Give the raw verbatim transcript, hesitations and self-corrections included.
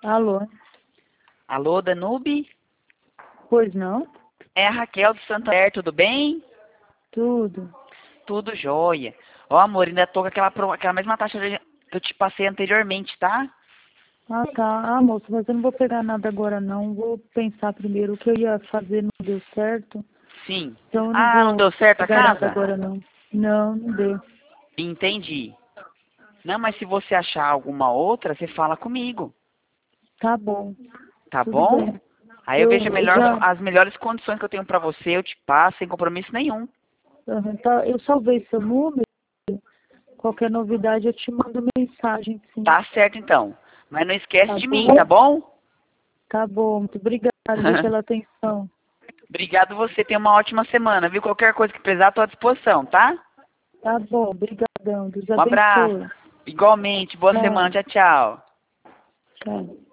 Alô? Alô, Danube? Pois não? É a Raquel do Santander, tudo bem? Tudo. Tudo jóia. Ó, amor, ainda tô com aquela, pro- aquela mesma taxa de- que eu te passei anteriormente, tá? Ah, tá. Ah, moço, mas eu não vou pegar nada agora, não. Vou pensar primeiro. O que eu ia fazer não deu certo. Sim. Então eu não Ah, não vou deu certo a pegar nada casa? agora, não. Não, não deu. Entendi. Não, mas se você achar alguma outra, você fala comigo, Tá bom. tá Tudo bom? bem. Aí eu Eu vejo a melhor- já... as melhores condições que eu tenho pra você, eu te passo sem compromisso nenhum. aham, tá, eu salvei seu número. Qualquer novidade eu te mando mensagem, sim. Tá certo então. Mas não esquece Tá de bom? mim, tá bom? Tá bom. Muito obrigada, viu, pela atenção. Obrigado você, tenha uma ótima semana, viu? Qualquer coisa que precisar, tô à disposição, tá? Tá bom. Obrigadão. Deus Um abraço. abençoe. Igualmente, boa semana, Tchau. tchau, tchau. Tchau.